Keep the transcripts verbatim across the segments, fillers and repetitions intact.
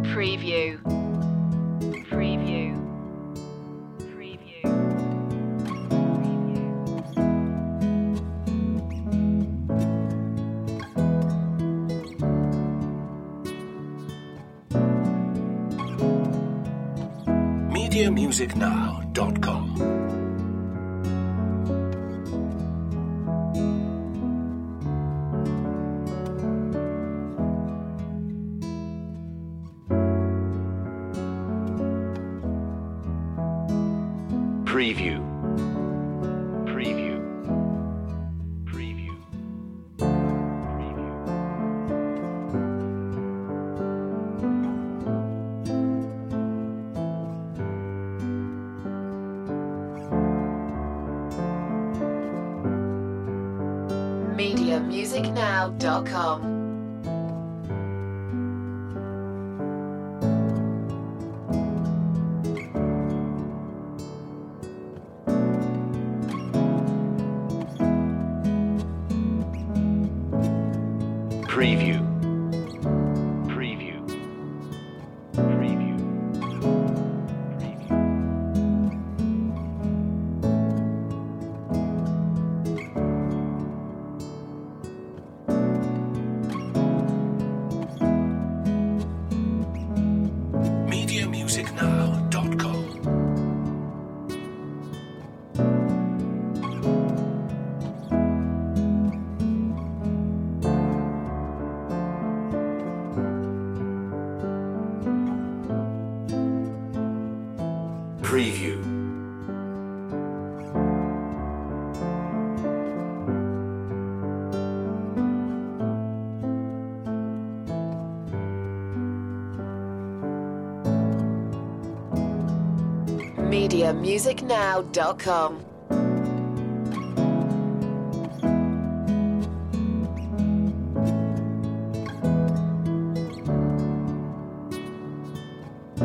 Preview. Preview. media music now dot com. Preview. Preview. Preview. Preview. media music now dot com. Preview. Preview. Preview. Preview. media music now dot com. Preview. media music now dot com.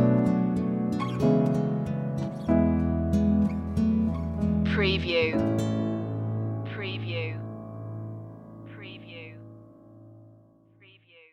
Preview.